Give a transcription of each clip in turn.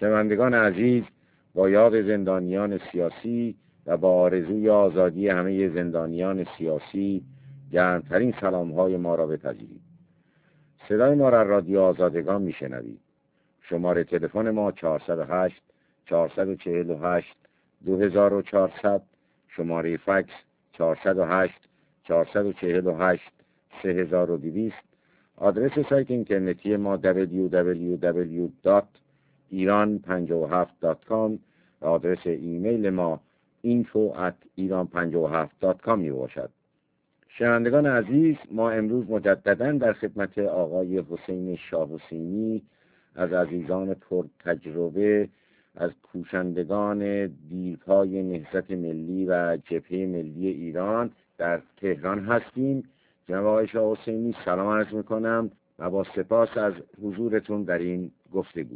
شنوندگان عزیز، با یاد زندانیان سیاسی و با آرزوی آزادی همه زندانیان سیاسی گرمترین سلام‌های ما را بپذیرید. صدای ما را رادیو آزادگان میشنوید. شماره تلفن ما 408 448 2400، شماره فکس 408 448 3200، آدرس سایت اینترنتی ما www.iran57.com و آدرس ایمیل ما info@iran57.com می باشد. شنوندگان عزیز، ما امروز مجدداً در خدمت آقای حسین شاه حسینی از عزیزان پرتجربه، از کوشندگان دیرپای نهضت ملی و جبهه ملی ایران در تهران هستیم. جناب آقای شاه حسینی، سلام عرض میکنم و با سپاس از حضورتون در این گفتگو.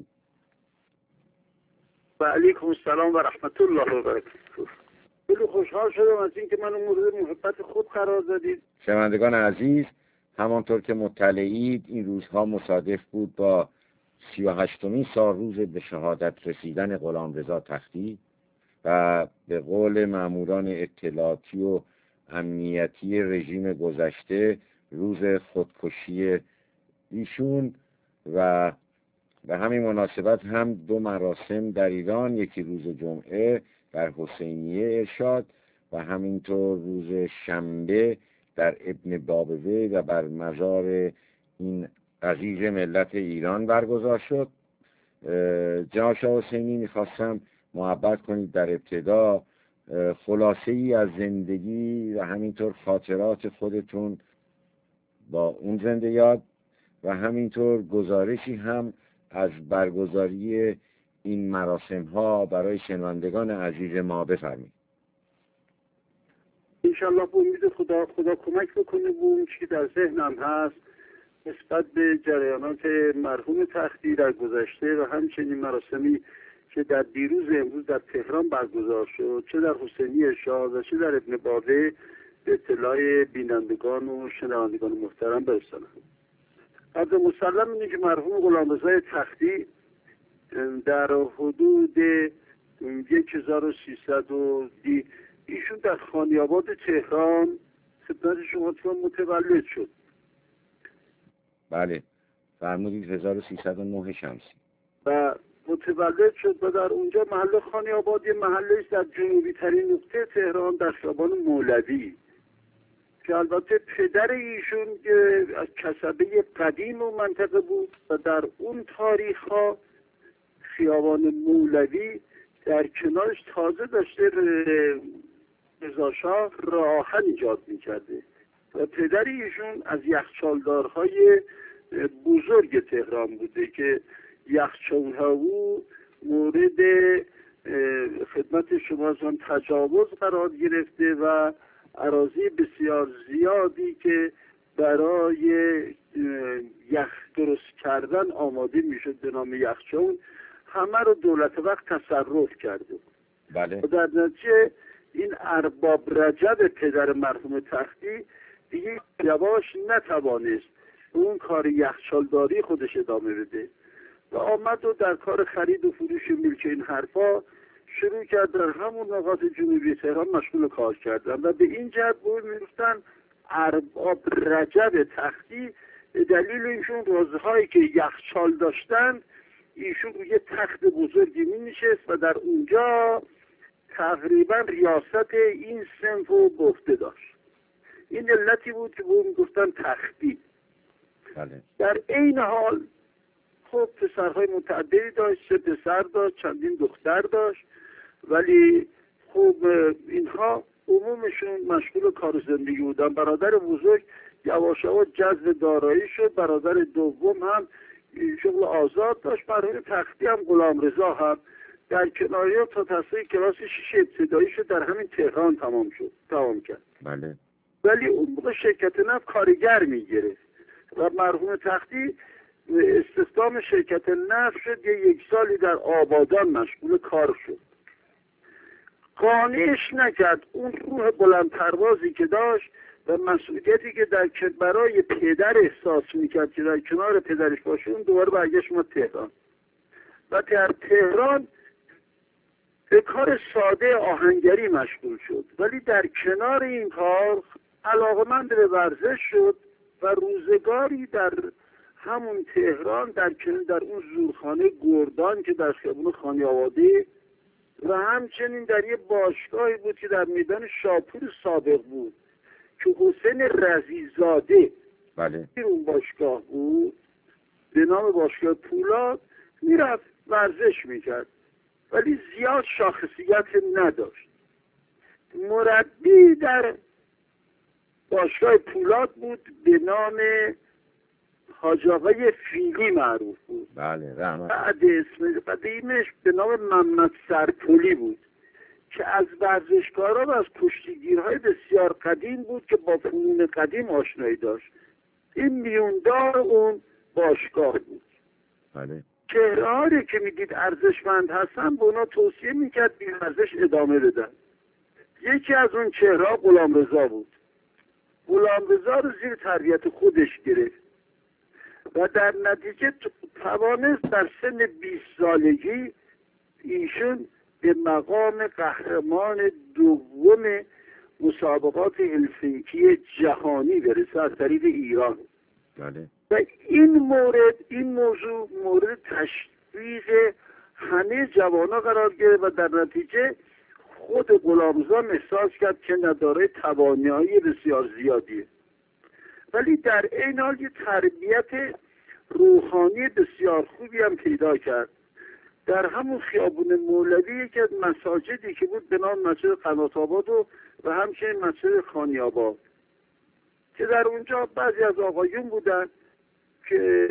و علیکم السلام و رحمت الله و برکاته. خیلی خوشحال شدم از اینکه منو مورد محبت خود قرار دادید. شنوندگان عزیز، همانطور که مطلعید، این روزها مصادف بود با 38مین سالروز به شهادت رسیدن غلامرضا تختی و به قول ماموران اطلاعاتی و امنیتی رژیم گذشته روز خودکشی ایشون و به همین مناسبت هم دو مراسم در ایران، یکی روز جمعه در حسینیه ارشاد و همینطور روز شنبه در ابن بابوی و بر مزار این عزیز ملت ایران برگزار شد. جناب شاه حسینی، میخواستم محبت کنید در ابتدا خلاصه ای از زندگی و همینطور خاطرات خودتون با اون زنده یاد و همینطور گزارشی هم از برگزاری این مراسم ها برای شنوندگان عزیز ما بفرمایید. انشالله با امید خدا کمک بکنه و اون چی در ذهنم هست نسبت به جریانات مرحوم تختی در گذشته و همچنین مراسمی که در دیروز امروز در تهران برگزار شد، چه در حسینی ارشاد و چه در ابن بابوی، به اطلاع بینندگان و شنوندگان محترم برسانم. از مسلم اینه که مرحوم غلامرضا تختی در حدود 1300 ایشون در خانیاباد تهران خدمت شما متولد شد. بله، فرمودید 1309 شمسی. و متولد شد و در اونجا محل خانیاباد، یه محله است در جنوبی ترین نقطه تهران در خیابان مولوی که البته پدر ایشون از کسبه قدیم و منطقه بود و در اون تاریخ ها خیابان مولوی در کنارش تازه داشته رضا شاه راه آهن ایجاد میکرده و پدر ایشون از یخچالدارهای بزرگ تهران بوده که یخچال‌ها او مورد خدمت شما زن تجاوز قرار گرفته و اراضی بسیار زیادی که برای یخ درست کردن آماده میشد به نام یخچال، همه رو دولت وقت تصرف کرده. بله. و در نتیجه این ارباب رجب پدر مرحوم تختی دیگه یواش نتوانست اون کار یخچالداری خودش ادامه بده و آمد و در کار خرید و فروش ملک این حرفا شروع کرد. در همون نقاط جنوبی تهران مشغول کار کردن و به این جهت بود میگفتن ارباب رجب تختی، دلیل اینشون روزهایی که یخچال داشتند ایشون روی تخت بزرگی می نشست و در اونجا تقریبا ریاست این صنف رو به عهده داشت. این علتی بود که بود میگفتن تختی. بله. در عین حال خب پسرهای متعددی داشت، 3 پسر داشت، چندین دختر داشت، ولی خب اینها عمومشون مشغول کار زندگی بودن. برادر بزرگ یواش یواش جذب دارایی شد، برادر دوم هم شغل آزاد داشت، مرحوم تختی هم غلامرضا هم در کناریا تا تحصیل کلاس 6 ابتدایی شد در همین تهران تمام کرد. بله. ولی اون موقع شرکت نفت کارگر میگرفت و مرحوم تختی استخدام شرکت نفت شد، 1 سالی در آبادان مشغول کار شد. قانعش نکرد اون روح بلند پروازی که داشت و مسئولیتی که برای پدر احساس میکرد که در کنار پدرش باشه، اون دوباره برگشت ما تهران و در تهران به کار ساده آهنگری مشغول شد، ولی در کنار این کار علاقه‌مند به ورزش شد و روزگاری در همون تهران در اون زورخانه گردان که در خیابون خانی‌آبادی و همچنین در یه باشگاهی بود که در میدان شاپور سابق بود که حسین رضی‌زاده بله اون باشگاه بود به نام باشگاه پولاد، میرفت ورزش میکرد ولی زیاد شاخصیت نداشت. مربی در باشگاه پولاد بود به نام حاج آقای فیلی معروف بود. بله رحمت. بعد اسم قدیمش به نام محمد سرپلی بود که از ورزشکاران و از کشتیگیرهای بسیار قدیم بود که با فنون قدیم آشنایی داشت. این میوندار اون باشگاه بود. بله چهره‌هایی که میدید ارزشمند هستن به اونا توصیه میکرد به ورزش ادامه بدن. یکی از اون چهره‌ها غلامرضا بود. غلامرضا رو زیر تربیت خودش گرفت و در نتیجه توانست در سن 20 سالگی ایشون به مقام قهرمان دوم مسابقات حرفه‌ای جهانی برسه از طریق ایران. بله و این موضوع مورد تشویق همه جوانا قرار گرفت و در نتیجه خود غلامرضا احساس کرد که نداره توانایی بسیار زیادیه، ولی در این حال یه تربیت روحانی بسیار خوبی هم پیدا کرد. در همون خیابون مولوی یکی از مساجدی که بود به نام مسجد قنات آباد و همچنین مسجد خانی‌آباد که در اونجا بعضی از آقایون بودن که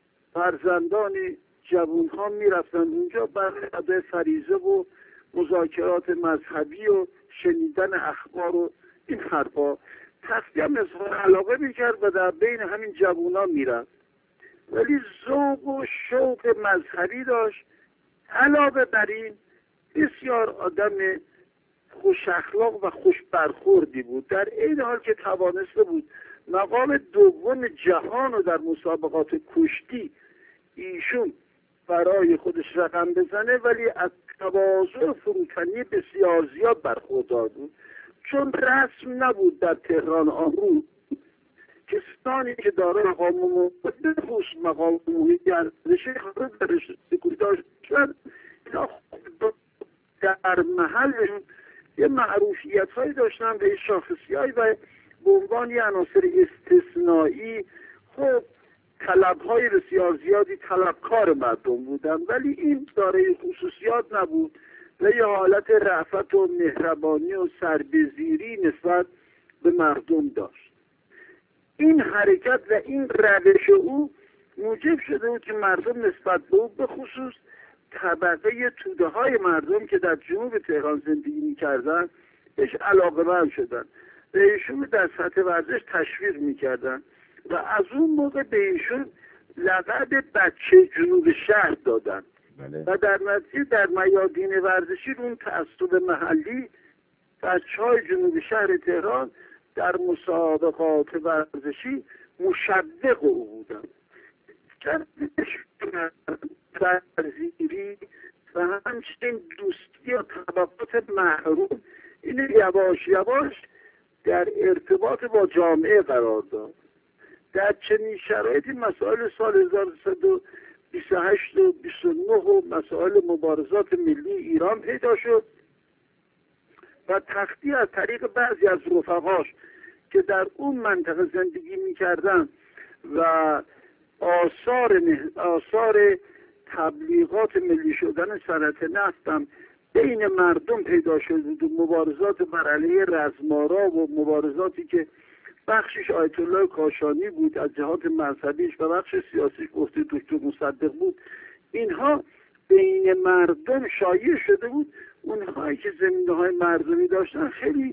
فرزندانی جوانها میرفتن اونجا برای ادای فریضه و مذاکرات مذهبی و شنیدن اخبار و این حرفا. تقی هم اظهار علاقه میکرد و در بین همین جوونا میرفت، ولی ذوق و شوق مذهبی داشت. علاوه بر این بسیار آدم خوش اخلاق و خوش برخوردی بود، در این حال که توانسته بود مقام دوم جهان رو در مسابقات کشتی ایشون برای خودش رقم بزنه، ولی از تواضع فروتنی بسیار زیاد برخوردار بود. چون رسم نبود در تهران آمون کسانی که داره مقام خصوص مقام محیط ارزشی خارج درش سکوری داشتن در محلشون یه معروفیت هایی داشتن به شاخصی هایی و به عنوان یه عناصر استثنایی خب طلب های بسیار زیادی طلبکار مردم بودن، ولی این داره خصوصیات نبود و یه حالت رأفت و مهربانی و سربزیری نسبت به مردم داشت. این حرکت و این روش او موجب شده بود که مردم نسبت به او به خصوص طبقه توده های مردم که در جنوب تهران زندگی می‌کردن بهش علاقه‌مند شدن، به ایشون در سطح ورزش تشویق می‌کردن و از اون موقع به ایشون لقب بچه جنوب شهر دادن. بله. و در نتیجه در میادین ورزشی اون تعصب محلی بچه‌های جنوب شهر تهران در مسابقات ورزشی مشوق او بودن. ترزیری و همچنین دوستی و طبقات محروم این یواش یواش در ارتباط با جامعه قرار داد. در چنین شرایطی مسائل سال 1328 و 29 و مسائل مبارزات ملی ایران پیدا شد و تختی از طریق بعضی از رفقاش که در اون منطقه زندگی می‌کردن و آثار تبلیغات ملی شدن صنعت نفت هم بین مردم پیدا شد و مبارزات بر علیه رزمارا و مبارزاتی که بخشش آیت الله کاشانی بود از جهات مذهبیش و بخش سیاسیش گفته دکتر مصدق بود، اینها بین مردم شایع شده بود. اونهایی که زمینه‌های مردمی داشتن خیلی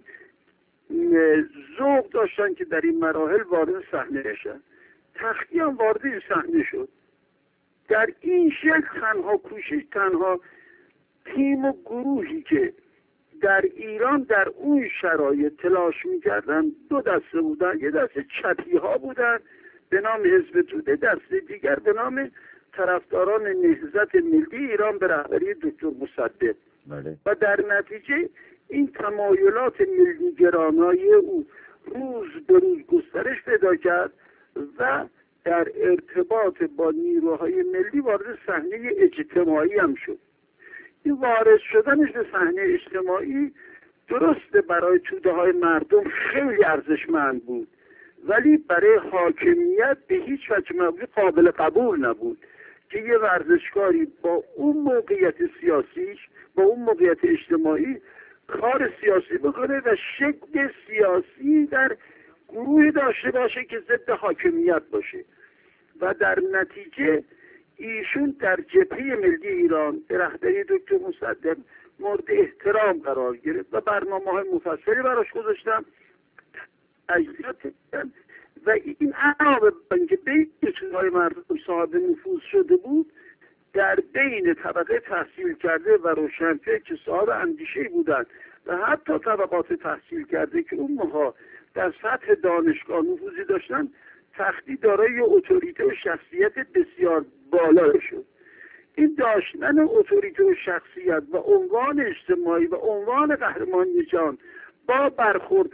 ذوق داشتن که در این مراحل وارد صحنه بشن. تختی هم وارد این صحنه شد. در این شکل تنها تیم و گروهی که در ایران در اون شرایط تلاش می‌کردن دو دسته بودن. یه دسته چپی ها بودن به نام حزب توده، دسته دیگر به نام طرفداران نهضت ملی ایران به رهبری دکتر مصدق. بله. و در نتیجه این تمایلات ملیگرانه‌ای او روز به روز گسترش پیدا کرد و در ارتباط با نیروهای ملی وارد صحنه اجتماعی هم شد. این وارد شدنش به صحنه اجتماعی درسته برای توده های مردم خیلی ارزشمند بود، ولی برای حاکمیت به هیچ وجه قابل قبول نبود که یه ورزشکاری با اون موقعیت سیاسیش، با اون موقعیت اجتماعی کار سیاسی بکنه و شکل سیاسی در گروه داشته باشه که ضد حاکمیت باشه. و در نتیجه ایشون در جبهه ملی ایران به رهبری دکتر مصدق مورد احترام قرار گرفت و برنامه‌های مفصلی براش گذاشتم و این علاوه بر اینکه بین های مردم صاحب نفوذ شده بود، در بین طبقه تحصیل کرده و روشنفکر که صاحب اندیشه‌ای بودند و حتی طبقات تحصیل کرده که اونها در سطح دانشگاه نفوذی داشتن، تختی دارای اتوریته و شخصیت بسیار بالا شد. این داشتن اتوریته و شخصیت و عنوان اجتماعی و عنوان قهرمان جان با برخورد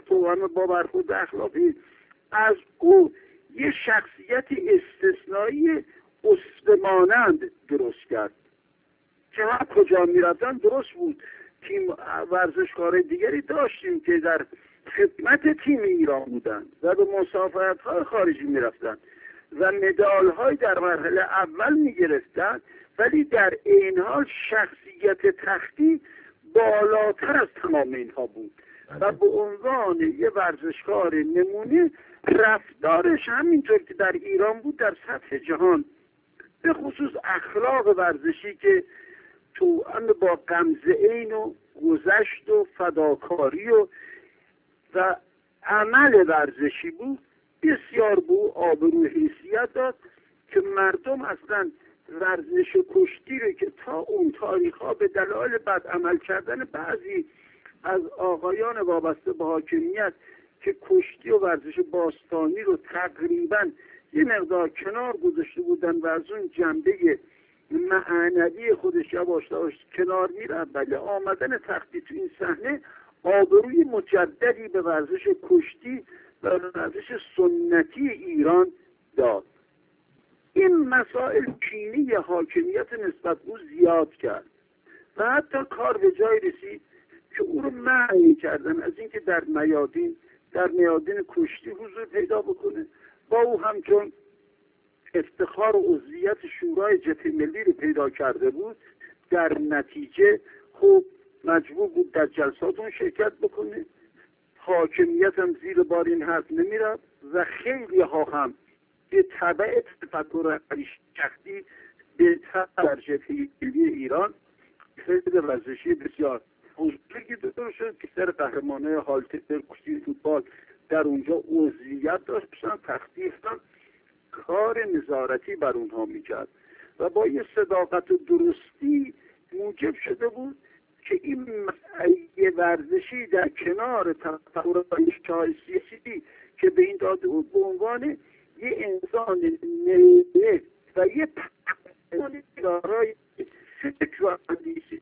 اخلاقی از او یه شخصیت استثنایی اسطمانند درست کرد که هر کجا میرفتن درست بود. تیم ورزشکار دیگری داشتیم که در خدمت تیم ایران بودن و به مسافرت‌های خارجی میرفتن و مدال‌های در مرحله اول میگرفتن، ولی در این حال شخصیت تختی بالاتر از تمام اینها بود و به عنوان یه ورزشکار نمونه رفتارش همینطور که در ایران بود در سطح جهان، به خصوص اخلاق ورزشی که تو با غمزه‌عین و گذشت و فداکاری و عمل ورزشی بود، بسیار بود آبرو حیثیت داد که مردم اصلا ورزش کشتی رو که تا اون تاریخ ها به دلایل بد عمل کردن بعضی از آقایان وابسته به حاکمیت که کشتی و ورزش باستانی رو تقریبا یه مقدار کنار گذاشته بودن و از اون جنبه معنوی خودش یواش یواش کنار میرن، ولی آمدن تختی تو این صحنه آبروی مجددی به ورزش کشتی و ورزش سنتی ایران داد. این مسائل کینی حاکمیت نسبت او زیاد کرد و حتی کار به جای رسید که او رو منع کردن از اینکه در میادین کشتی حضور پیدا بکنه. با او همچون افتخار و عضویت شورای جبهه ملی رو پیدا کرده بود، در نتیجه خوب مجبور بود در جلسات اون شرکت بکنه. حاکمیت هم زیر بار این حرف نمیرفت و خیلی ها هم به تبع تفکر شخصی به در جبهه ملی ایران خیلی ورزشی بسیار بزرگی دور شد که سر قهرمانه هالتر کشتی فوتبال در اونجا عضویت داشتن، تخصیصاً کار نظارتی بر اونها میکرد و با یه صداقت و درستی موجب شده بود که این مسئله ورزشی در کنار تفکرهای سیاسی که به این داده بود به عنوان یه انسان نمونه و یه پرسانی دارای فکر و اندیشه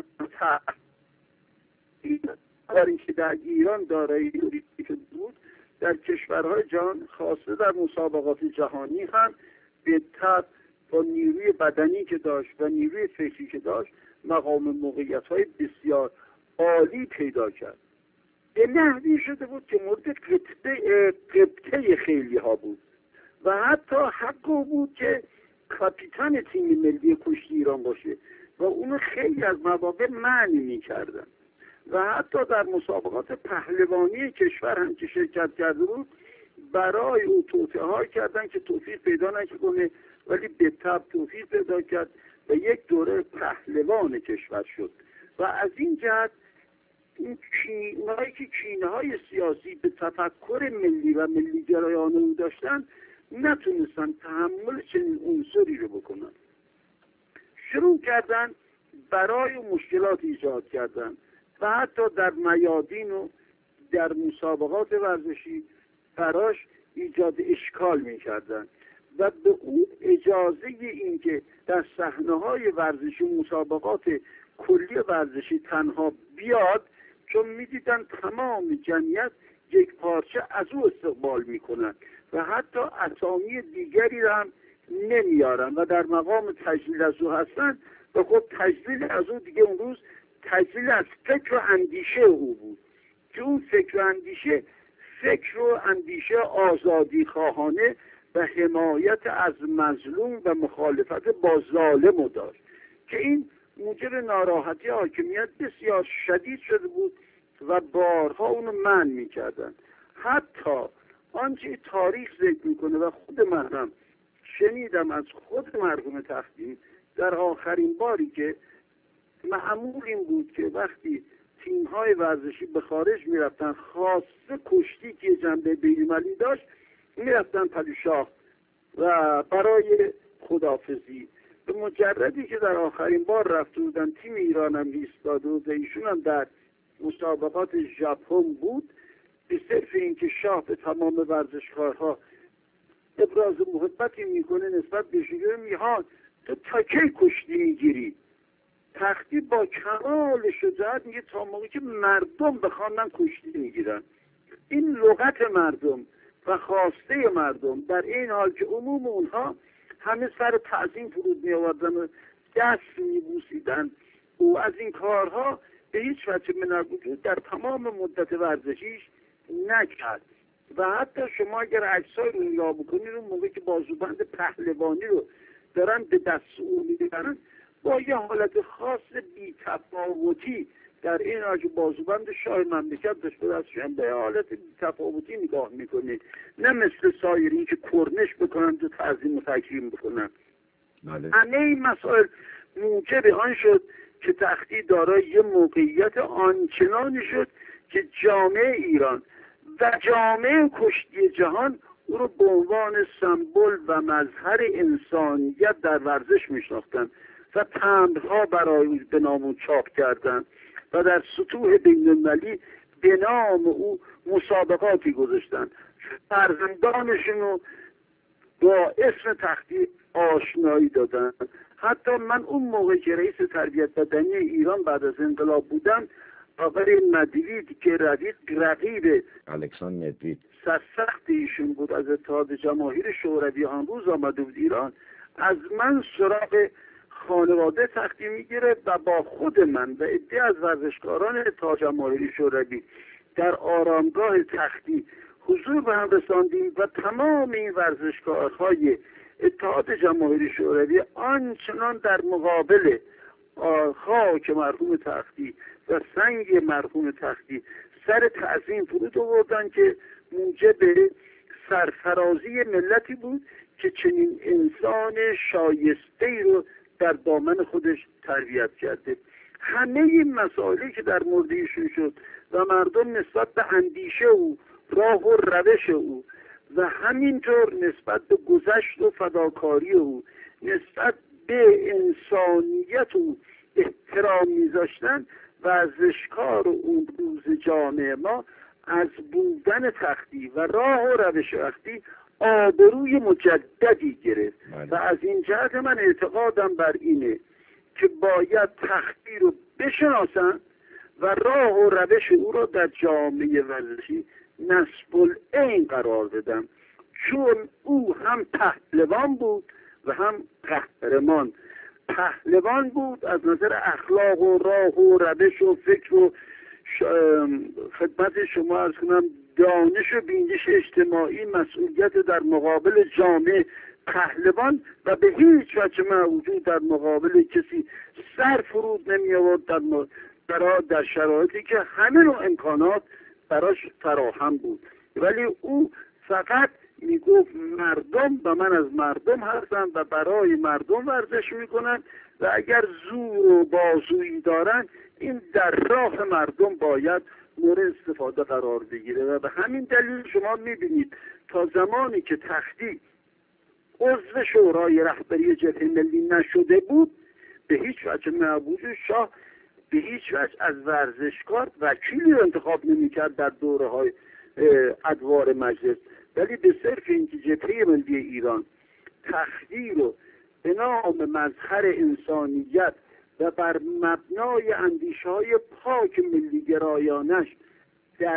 این که در ایران دارایی شده بود، در کشورهای جهان خاصه در مسابقات جهانی هم به طب با نیروی بدنی که داشت و نیروی فکری که داشت مقام موقعیت‌های بسیار عالی پیدا کرد. به نحوی شده بود که مورد قبطه خیلی ها بود و حتی حق بود که کاپیتان تیم ملی کشتی ایران باشه و اونو خیلی از مواقع منع می‌کردن و حتی در مسابقات پهلوانی کشور هم که شرکت کرده بود برای او توطئه‌ها کردن که توفیق پیدا نکنه، ولی به تبع توفیق پیدا کرد و یک دوره پهلوان کشور شد. و از این جهت این کینه‌های سیاسی به تفکر ملی و ملی گرایانه او داشتن نتونستن تحمل چنین عنصری رو بکنن. شروع کردن برای مشکلات ایجاد کردن و حتی در میادین و در مسابقات ورزشی براش ایجاد اشکال می‌کردن و به او اجازه این که در صحنه‌های ورزشی مسابقات کلی ورزشی تنها بیاد، چون می‌دیدن تمام جمعیت یک پارچه از او استقبال میکنن و حتی اسامی دیگری را هم نمیارن و در مقام تجلیل از او هستن. و خب تجلیل از او دیگه اون روز تجلیل از فکر و اندیشه او بود که اون فکر و اندیشه فکر و اندیشه آزادی خواهانه و حمایت از مظلوم و مخالفت با ظالم داشت که این موجب ناراحتی حاکمیت بسیار شدید شده بود و بارها اونو منع میکردن. حتی آنچه تاریخ ذکر میکنه و خود من هم شنیدم از خود مرحوم تختی در آخرین باری که معمول این بود که وقتی تیم‌های ورزشی به خارج میرفتن، خاصه کشتی که جنبه بین‌المللی داشت، میرفتن پلوشاه و برای خداحافظی. به مجردی که در آخرین بار رفته بودن، تیم ایران هم ایستاده بود، ایشون هم در مسابقات ژاپن بود، به صرف اینکه شاه به تمام ورزشکارها ابراز محبتی میکنه نسبت به شیوه میهان تو تا کی کشتی میگیری؟ تختی با کمال شجاعت میگه تا موقعی که مردم بخوان من کشتی میگیرن. این لغت مردم و خواسته مردم، در این حال که عموم اونها همه سر تعظیم فرود می آوردن و دست میبوسیدن، او از این کارها به هیچ وجه من الوجود در تمام مدت ورزشیش نکرد. و حتی شما اگر عکسای رو نگاه بکنید، اون موقعی که بازوبند پهلوانی رو دارن به دست او میبرن، با یه حالت خاص بی‌تفاوتی در این حال که بازوبند شاه مملکت داشت به دستشون، به حالت بی‌تفاوتی نگاه میکنید، نه مثل سایری که کرنش بکنن و تعظیم و تکریم بکنن. همه این مسائل موجب آن شد که تختی دارای یه موقعیت آنچنانی شد که جامعه ایران و جامعه کشتی جهان او رو به عنوان سمبل و مظهر انسانیت در ورزش میشناختن و تمبرها برای به نام او چاپ کردند و در سطوح بین‌المللی به نام او مسابقاتی گذاشتن. فرزندانشون رو با اسم تختی آشنایی دادن. حتی من اون موقع که رئیس تربیت بدنی ایران بعد از انقلاب بودم، آقای ندوید که رقیب الکساندر ندوید سرسخت ایشون بود از اتحاد جماهیر شوروی آن روز آمده بود ایران، از من سراغ خانواده تختی میگیره و با خود من و عده از ورزشکاران اتحاد جماهیر شوروی در آرامگاه تختی حضور به هم رساندیم و تمام این ورزشکارهای اتحاد جماهیر شوروی آنچنان در مقابل خاک مرحوم تختی و سنگ مرحوم تختی سر تعظیم فرود آوردن که موجب سرفرازی ملتی بود که چنین انسان شایسته‌ای رو در دامن خودش تربیت کرده. همه این مسائلی که در مورد ایشون شد و مردم نسبت به اندیشه او، راه و روش او و همینطور نسبت به گذشت و فداکاری او، نسبت به انسانیت او احترام میذاشتن، ورزشکار اون روز جامعه ما از بودن تختی و راه و روش تختی آبروی مجددی گرفت. و از این جهت من اعتقادم بر اینه که باید تختی رو بشناسن و راه و روش او رو در جامعه ورزشی نسب العین قرار بدن، چون او هم پهلوان بود و هم قهرمان. پهلوان بود از نظر اخلاق و راه و روش و فکر و خدمت شما عرض کنم دانش و بینش اجتماعی، مسئولیت در مقابل جامعه پهلوان و به هیچ وجه موجود در مقابل کسی سر فرود نمی آورد در شرایطی که همه نوع امکانات براش فراهم بود. ولی او فقط میگفت مردم و من از مردم هستم و برای مردم ورزش میکنن و اگر زور و بازویی دارن این در راه مردم باید مورد استفاده قرار بگیره. و به همین دلیل شما میبینید تا زمانی که تختی عضو شورای رهبری جبهه ملی نشده بود، به هیچ وجه نبود شاه به هیچ وجه از ورزشکار وکیلی رو انتخاب نمیکرد در دوره های ادوار مجلس، ولی به صرف اینکه جبهه ملی ایران تختی رو به نام مظهر انسانیت و بر مبنای اندیشه‌های پاک ملیگرایانش در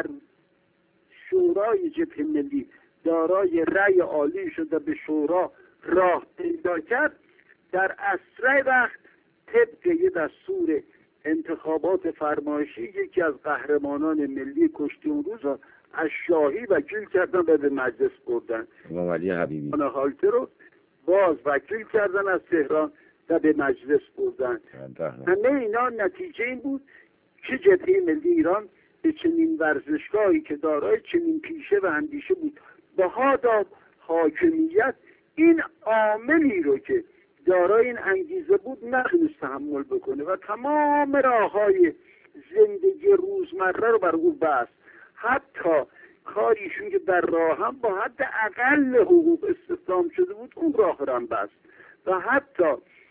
شورای جبهه ملی دارای رأی عالی شد و به شورا راه پیدا کرد، در اسرع وقت طبق یه دستور انتخابات فرمایشی یکی از قهرمانان ملی کشتی اون روز را از شاهی وکیل کردن و به مجلس بردن. امام علی حبیبی هالتر رو باز وکیل کردن از تهران و به مجلس بردن. همه اینا نتیجه این بود که جبهه ملی ایران به چنین ورزشگاهی که دارای چنین پیشه و اندیشه بود بها داد. حاکمیت این عاملی رو که دارای این انگیزه بود نتونست تحمل بکنه و تمام راههای زندگی روزمره رو بر او بست. حتی کاریشون که در راه هم با حد اقل حقوق استخدام شده بود اون راه رو هم بست و حتی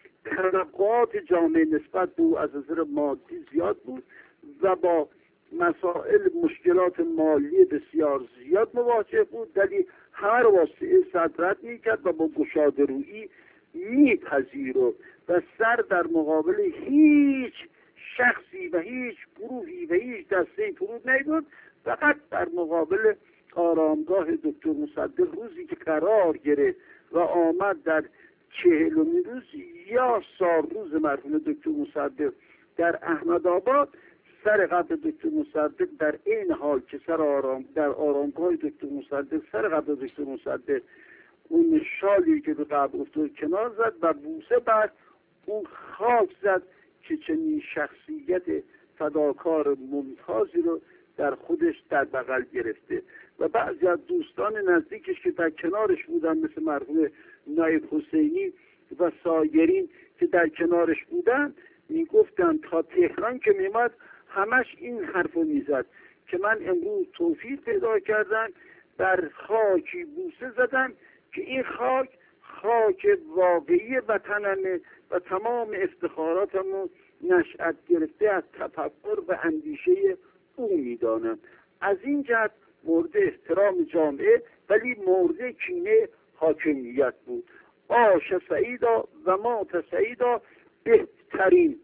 طبقات جامعه نسبت به او از نظر مادی زیاد بود و با مسائل مشکلات مالی بسیار زیاد مواجه بود، ولی هر واسطه صدرت میکرد و با گشاده رویی میپذیرفت و سر در مقابل هیچ شخصی و هیچ گروهی و هیچ دسته فرود نمی‌برد. فقط در مقابل آرامگاه دکتر مصدق روزی که قرار گرفت و آمد در 40مین روز یا سالروز مرحوم دکتر مصدق در احمدآباد، سر قبر دکتر مصدق در این حال که در آرامگاه دکتر مصدق سر قبر دکتر مصدق اون شالی که به قبر افتاد کنار زد و بوسه بعد اون خاک زد که چنین شخصیت فداکار ممتازی رو در خودش در بغل گرفته. و بعضی از دوستان نزدیکش که در کنارش بودن مثل مرحوم نایب حسینی و سایرین که در کنارش بودن میگفتن تا تهران که میمد همش این حرفو میزد که من امروز توفیق پیدا کردم در خاکی بوسه زدم که این خاک واقعی وطنمه و تمام افتخاراتمو نشأت گرفته از تفکر و اندیشه او میدانم. از این جهت مورد احترام جامعه ولی مورد کینه حاکمیت بود. عاش سعیدا و مات سعیدا، بهترین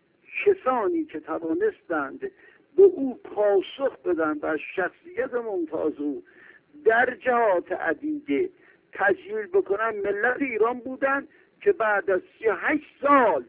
کسانی که توانستند به او پاسخ بدن و شخصیت ممتاز او در جهات عدیده تجلیل بکنن ملت ایران بودن که بعد از 38 سال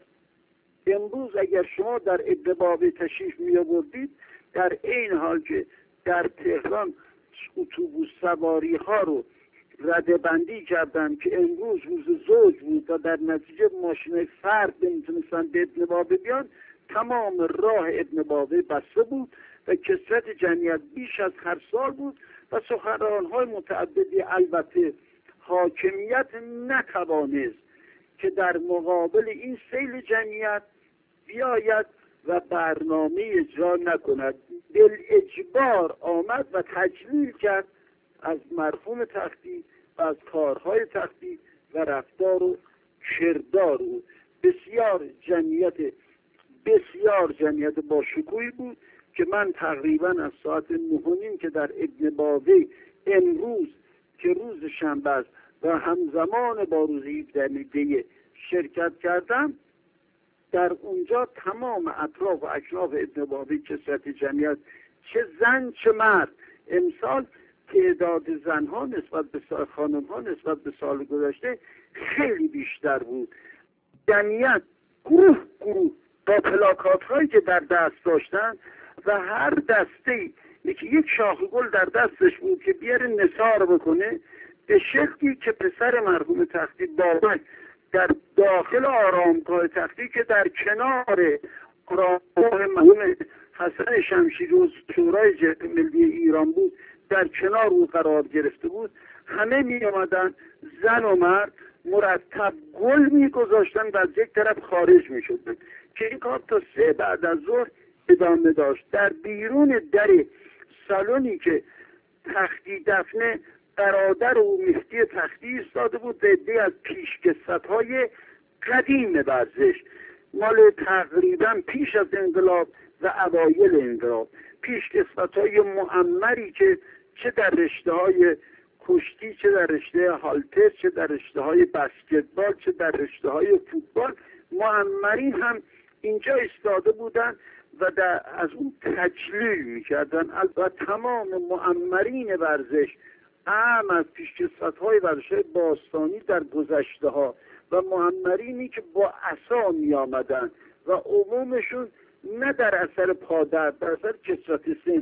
امروز اگر شما در ابن بابی تشریف می آوردید در این حال که در تهران اتوبوس سواری ها رو رده بندی کردن که امروز روز زوج بود و در نتیجه ماشین فرد نمیتونستن به ابن بابی بیان، تمام راه ابن بابی بسته بود و کثرت جمعیت بیش از هر سال بود و سخنران‌های متعددی. البته حاکمیت نتوانست که در مقابل این سیل جمعیت بیاید و برنامه اجرا نکند. بالاجبار آمد و تجلیل کرد از مرحوم تختی و از کارهای تختی و رفتار و کردار او. بسیار جمعیت با شکوهی بود که من تقریبا از ساعت 9:30 که در ابن بابی امروز که روز شنبه است و همزمان با روز 17 دی شرکت کردم، در اونجا تمام اطراف و اکناف ابن بابی کثرت جمعیت، چه زن چه مرد، امسال تعداد زنها نسبت به خانمها نسبت به سال گذشته خیلی بیشتر بود. جمعیت گروه با پلاکات هایی که در دست داشتن و هر دسته یک شاخ گل در دستش بود که بیاره نثار بکنه، به شکلی که پسر مرحوم تختی بابک در داخل آرامگاه تختی که در کنار آرامگاه مرحوم حسن شمشیری و شورای جبهه ملی ایران بود در کنار او قرار گرفته بود، همه می آمدن زن و مرد مرتب گل می گذاشتن و از یک طرف خارج می شدن که این کار تا 3 بعد از ظهر ادامه داشت. در بیرون در سالونی که تختی دفنه برادر و مهدی تختی ایستاده بود، عده‌ای از پیشکسوت‌های قدیم ورزش مال تقریبا پیش از انقلاب و اوایل انقلاب، پیشکسوت‌های معمری که چه در رشته‌های کشتی، چه در رشته هالتر، چه در رشته های بسکتبال، چه در رشته های فوتبال، معمرین هم اینجا ایستاده بودن و از اون تجلیل میکردن. البته تمام معمرین ورزش، هم از پیشکسوت‌های ورزش باستانی در گذشته ها و معمرینی که با عصا می آمدن و عمومشون نه در اثر پادر، در اثر کثرت سن،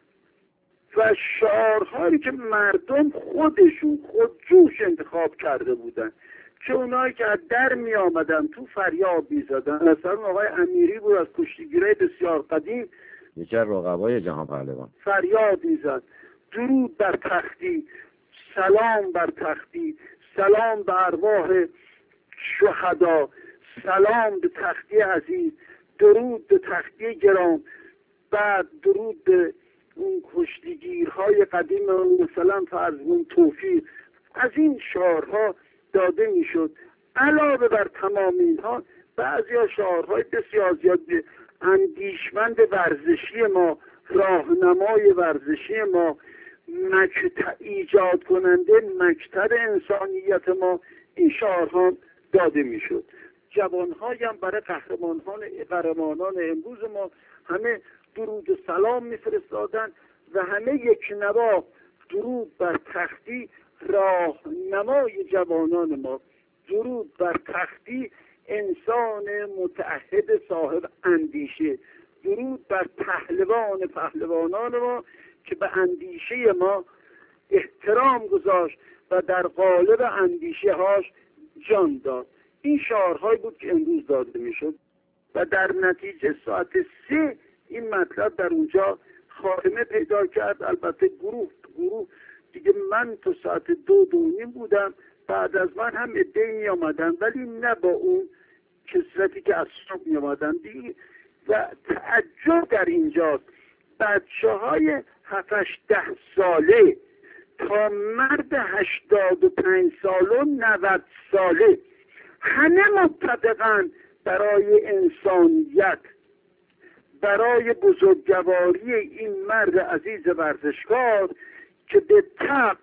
و شعارهایی که مردم خودشون خودجوش انتخاب کرده بودن، که اونایی که از در می آمدن تو فریاد می زدن. مثلا آقای امیری بود از کشتیگیرای بسیار قدیم، یکی از رقبای جهان پهلوان، فریاد می زد درود بر تختی، سلام بر تختی، سلام به ارواح شهدا، سلام به تختی عزیز، درود به تختی گرام، بعد درود به اون کشتیگیرهای قدیم مثلا فرزمون توفیق. از این شعارها داده میشد. علاوه بر تمام اینها بعضی از شعارهای بسیار زیاد اندیشمند ورزشی ما، راهنمای ورزشی ما، ایجاد کننده مکتب انسانیت ما، این شعارها داده میشد. جوانهایی هم برای قهرمانان امروز ما همه درود و سلام میفرستادن و همه یک نوا درود بر تختی راهنمای جوانان ما، درود بر تختی انسان متعهد صاحب اندیشه، درود بر پهلوانان ما که به اندیشه ما احترام گذاشت و در قالب اندیشه هاش جان داد. این شعارهایی بود که امروز داده میشد و در نتیجه ساعت 3 این مطلب در اونجا خاتمه پیدا کرد. البته گروه دیگه، من تا ساعت 2:30 بودم، بعد از من هم عده‌ای می آمدن ولی نه با اون کثرتی که از صبح می آمدن دیگه. و تعجب در اینجاست، بچه‌های 7-10 ساله تا مرد 85 ساله و 90 ساله همه متفقن برای انسانیت، برای بزرگواری این مرد عزیز ورزشکار که به طبع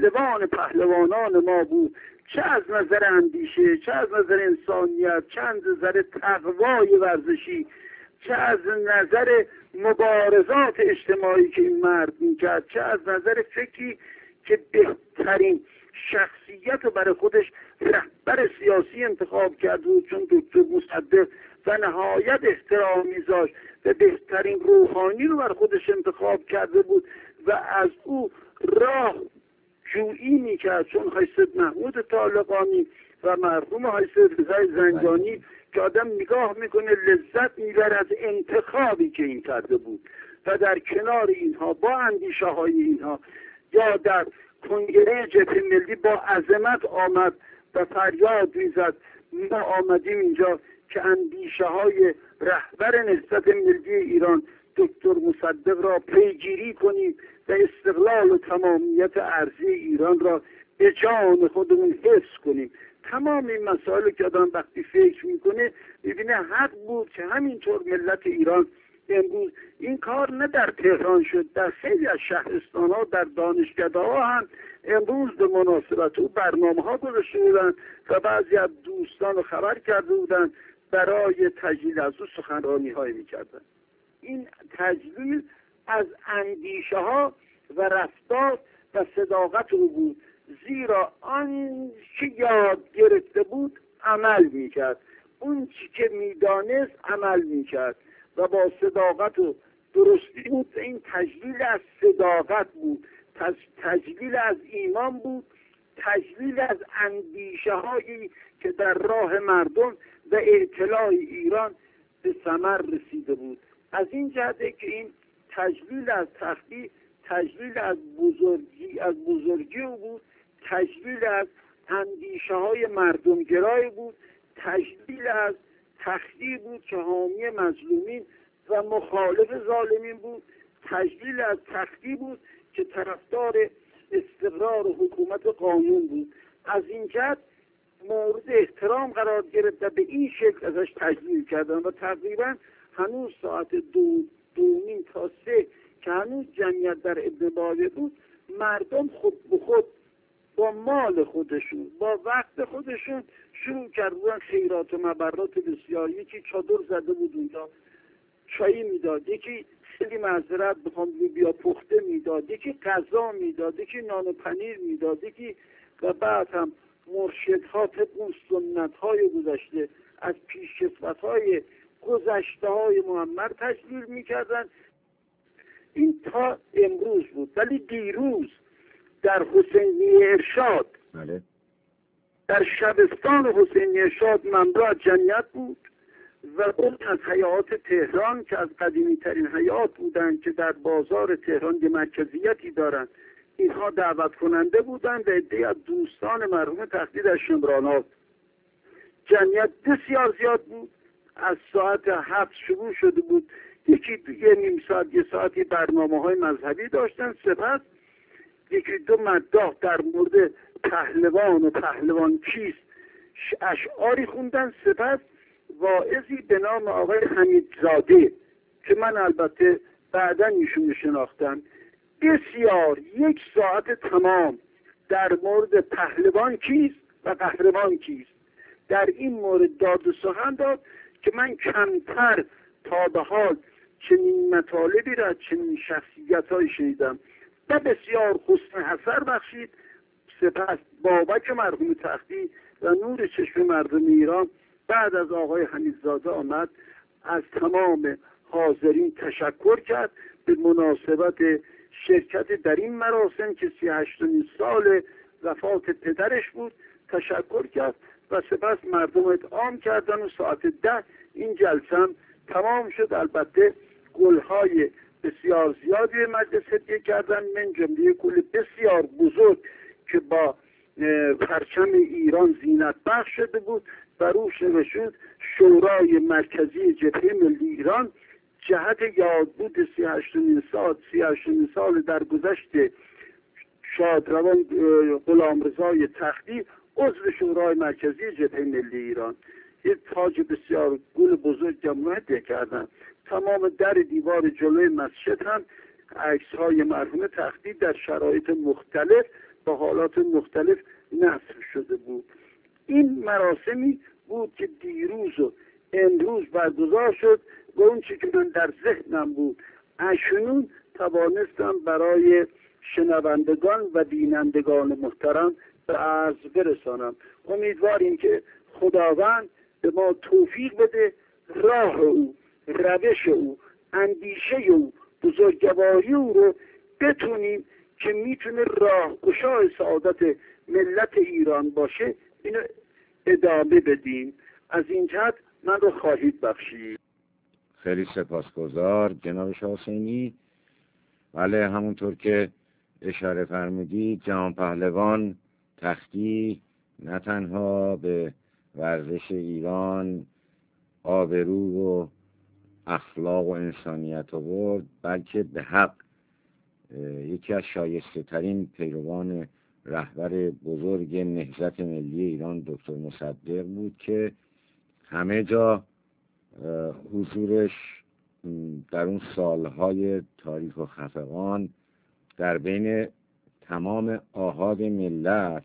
پهلوانان ما بود، چه از نظر اندیشه، چه از نظر انسانیت، چه از نظر تقوای ورزشی، چه از نظر مبارزات اجتماعی که این مرد میکرد، چه از نظر فکری که بهترین شخصیت رو برای خودش رهبر سیاسی انتخاب کرد بود، چون دکتر مصدق و نهایت احترام میذاشت و بهترین روحانی رو برای خودش انتخاب کرده بود و از او راه جویی میکرد، چون حضرت محمود طالقانی و مرحوم حضرت رضای زنجانی که آدم نگاه میکنه لذت میبره از انتخابی که این کرده بود و در کنار اینها با اندیشه های اینها یا در کنگره جبهه ملی با عظمت آمد و فریاد میزد ما آمدیم اینجا که اندیشه های رهبر نهضت ملی ایران دکتر مصدق را پیگیری کنیم و استقلال و تمامیت ارضی ایران را به جان خودمون حفظ کنیم. تمام این مسائل که آدم وقتی فکر میکنه ببینه حق بود که همینطور ملت ایران امروز این کار نه در تهران شد، در خیلی از شهرستان ها، در دانشکده ها هم امروز به مناسبت او برنامه ها گذاشته بودن و بعضی از دوستان رو خبر کرده بودن برای تجلیل از او سخنرانی های میکردن. این تجلیل از اندیشه ها و رفتار و صداقت او بود، زیرا آن که یاد گرفته بود عمل میکرد، اون که میدانست عمل میکرد و با صداقت و درستی بود. این تجلیل از صداقت بود، تجلیل از ایمان بود، تجلیل از اندیشه هایی که در راه مردم و اطلاع ایران به ثمر رسیده بود. از این جهته که این تجلیل از تختی تجلیل از بزرگی او بود، تجلیل از اندیشه های مردمگرای بود، تجلیل از تختی بود که حامی مظلومین و مخالف ظالمین بود، تجلیل از تختی بود که طرفدار استقرار و حکومت قانون بود. از این جهت مورد احترام قرار گرفت و به این شکل ازش تجلیل کردن و تقریبا هنوز ساعت 2:30 تا 3 که هنوز جمعیت در ابن بابه بود، مردم خود به خود با مال خودشون، با وقت خودشون شروع کردن خیرات و مبرات بسیار. یکی چادر زده بود اونجا چایی میداد، یکی خیلی معذرت بخوام لوبیا پخته میداد، یکی غذا میداد، یکی نان و پنیر میداد، یکی و بعد هم مرشدها طبق اون سنت‌های گذشته از پیشکسوت‌های گذشته های محمد تشکیل میکردن. این تا امروز بود. ولی دیروز در حسینی ارشاد در شبستان حسینی ارشاد مملو از جمعیت بود و اون از حیات تهران که از قدیمی ترین حیات بودن که در بازار تهران یه مرکزیتی دارن، اینها دعوت کننده بودن و عده‌ای از دوستان مرحوم تختی در شمرانات. جمعیت بسیار زیاد بود. از ساعت 7 شروع شده بود، یکی یه نیم ساعت یه ساعتی برنامه‌های مذهبی داشتن، سپس یکی دو مداح در مورد پهلوان و پهلوان کیست اشعاری خوندن، سپس واعظی به نام آقای حمیدزاده که من البته بعدا ایشون شناختم، بسیار 1 ساعت تمام در مورد پهلوان کیست و قهرمان کیست در این مورد داد و سخن داد که من کمتر تا به حال چنین مطالبی را چنین شخصیت‌هایی شنیدم و بسیار حسن اثر بخشید. سپس بابک مرحوم تختی و نور چشم مردم ایران بعد از آقای حمیدزاده آمد، از تمام حاضرین تشکر کرد به مناسبت شرکت در این مراسم که 38مین سال وفات پدرش بود تشکر کرد و سپس مردم اطعام کردن و ساعت 10 این جلسه تمام شد. البته گلهای بسیار زیادی به مجلس هدیه کردن، من جمله گل بسیار بزرگ که با پرچم ایران زینت بخش شده بود و روش نوشته شورای مرکزی جبهه ملی ایران جهت یادبود 38مین سال در گذشت شادروان غلامرضای تختی عضو شورای مرکزی جبهه ملی ایران. یک تاج بسیار گل بزرگ هدیه کردن. تمام در دیوار جلوی مسجد هم عکس‌های مرحوم تختی در شرایط مختلف با حالات مختلف نصب شده بود. این مراسمی بود که دیروز و امروز برگزار شد و اون چی که من در ذهنم بود اکنون توانستم برای شنوندگان و بینندگان محترم به عرض برسانم. امیدواریم که خداوند به ما توفیق بده راه او، روش او، اندیشه او، بزرگواری او رو بتونیم که میتونه راهگشای سعادت ملت ایران باشه اینو ادامه بدیم. از این جهت من رو خواهید بخشید. خیلی سپاسگزار جناب شاه حسینی. بله، همونطور که اشاره فرمودید جهان پهلوان تختی نه تنها به ورزش ایران آبرو و اخلاق و انسانیت آورد، بلکه به حق یکی از شایسته ترین پیروان رهبر بزرگ نهضت ملی ایران دکتر مصدق بود که همه جا حضورش در اون سالهای تاریک و خفقان در بین تمام آحاد ملت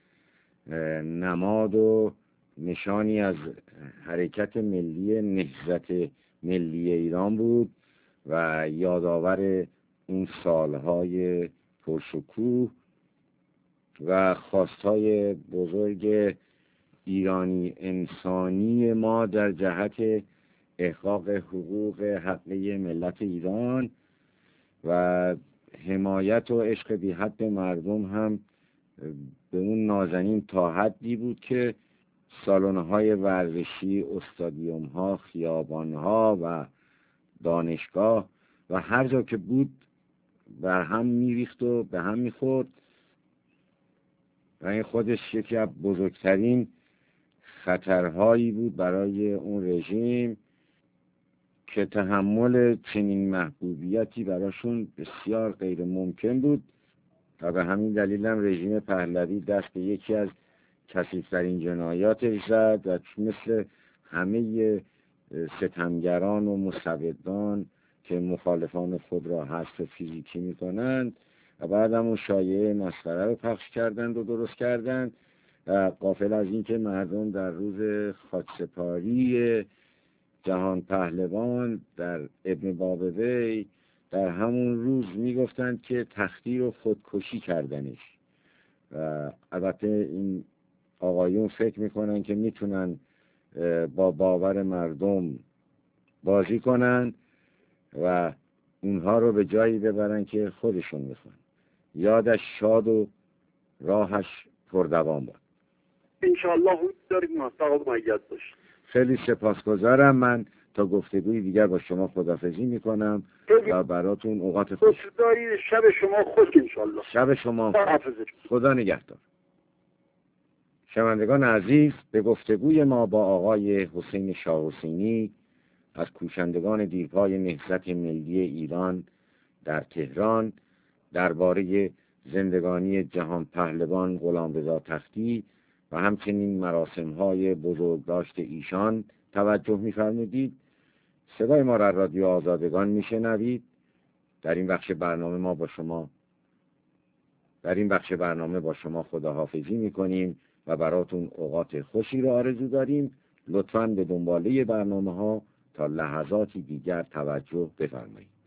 نماد و نشانی از حرکت ملی نهضت ملی ایران بود و یادآور اون سالهای پرشکوه و خواستهای بزرگ ایرانی انسانی ما در جهت احقاق حقوق حقیقی ملت ایران و حمایت و عشق بی حد مردم هم به اون نازنین تا حدی بود که سالن‌های ورزشی، استادیوم‌ها، خیابان‌ها و دانشگاه و هر جا که بود بر هم میریخت و به هم میخورد و این خودش یکی از بزرگترین خطرهایی بود برای اون رژیم که تحمل چنین محبوبیتی براشون بسیار غیر ممکن بود و به همین دلیل هم رژیم پهلوی دست به یکی از کثیف‌ترین جنایاتش زد و مثل همه ستمگران و مستبدان که مخالفان خود را حذف فیزیکی میکنند و بعد هم اون شایعه مسخره رو پخش کردند و درست کردند و غافل از این که مردم در روز خاکسپاری جهان پهلوان در ابن بابوی در همون روز میگفتند که تختی رو خودکشی کردنش. و البته این آقایون فکر میکنن که میتونن با باور مردم بازی کنن و اونها رو به جایی ببرن که خودشون میخوان. یادش شاد و راهش پردوام باد. انشاءالله حود داریم مستقام مؤید باشید. خیلی سپاسگزارم. من تا گفتگوی دیگر با شما خداحافظی میکنم و براتون اوقات خوش. شب شما خوش انشاءالله. شب شما خدا نگهدار. شنوندگان عزیز، به گفتگوی ما با آقای حسین شاه حسینی از کوشندگان دیرپای نهضت ملی ایران در تهران درباره زندگانی جهان پهلوان غلامرضا تختی و همچنین مراسم‌های بزرگداشت ایشان توجه می‌فرمودید. صدای ما را رادیو آزادگان میشنوید. در این بخش برنامه با شما خداحافظی میکنیم و براتون اوقات خوشی را آرزو داریم. لطفاً به دنباله برنامه‌ها تا لحظاتی دیگر توجه بفرمایید.